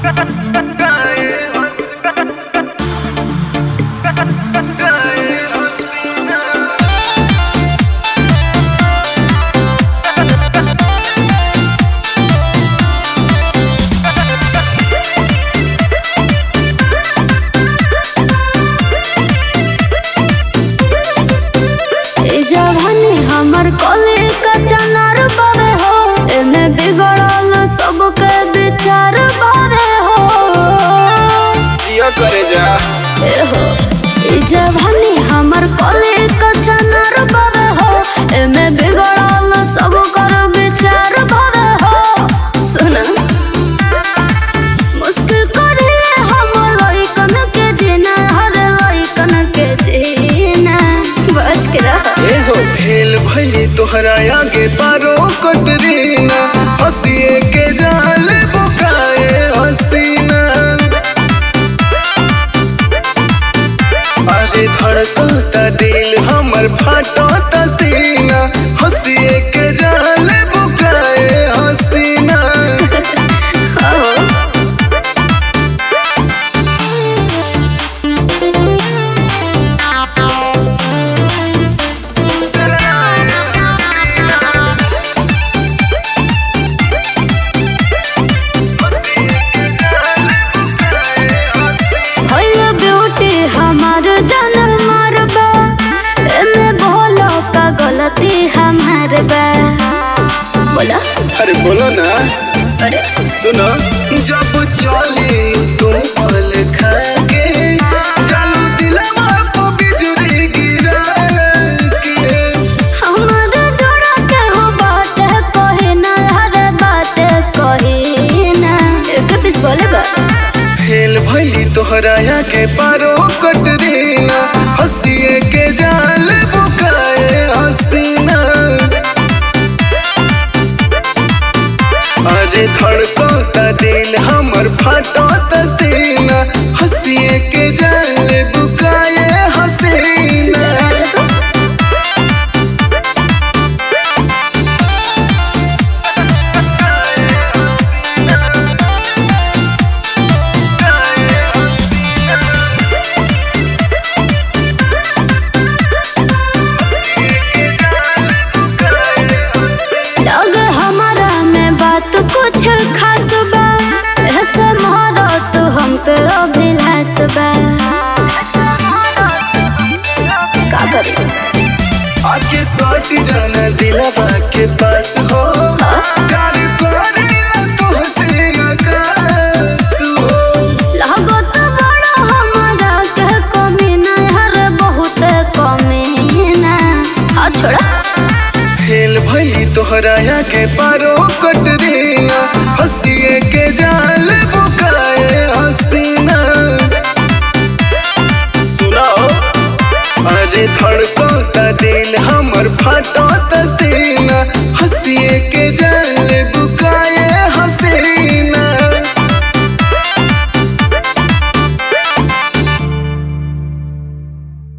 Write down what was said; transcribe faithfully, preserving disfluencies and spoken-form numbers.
हमर कले का चनार बावे हो, एमे बिगड़ल सबके विचार बावे हो। जिया करे जा ए हो ई जवानी हमर कले का चनार बावे हो, एमे बिगड़ल सबकर विचार बावे हो। सुना मुश्किल करिले हम लइकन के जीना, हर लइकन के जीना बच के रह। ए हो भेल भइली तोहरा आगे पारो कटरीना, हंसिए के जाल बुकाए हसीना। अरे धड़कता दिल हमर फाटता सीना, हंसिए के जाल बुकाए हसीना। गलती हमार बा बोला। अरे बोलो ना। अरे सुनो जब चली तू पल खाके, चालू दिलवा पे बिजली गिरा के। हमार जोड़ा के हो बात कहे ना, हर बात कहे ना। एक पीस बोले बा फेल भइली तोहरा के पारो कटरीना, हंसिए के जाल बुकाए हसीना। अरे धड़कता दिल हमर फाटता सीना, हंसिए के जाल बुकाए हसीना। कुछ खास बा ऐसे मोहरत हम पे अभिलाष बा, का करी आके सट जाना दिलवा के पास हो, प्यार करेला तोहसे आकाश हो। लागत बड़ा हमरा के कमी ना, हर बहुत कमी ना। हाँ छोड़ा फेल भइली तोहरा के पारो कटरीना, हंसिए के जाल बुकाए हसीना। सुनो अरे धड़कता दिल हमर फाटता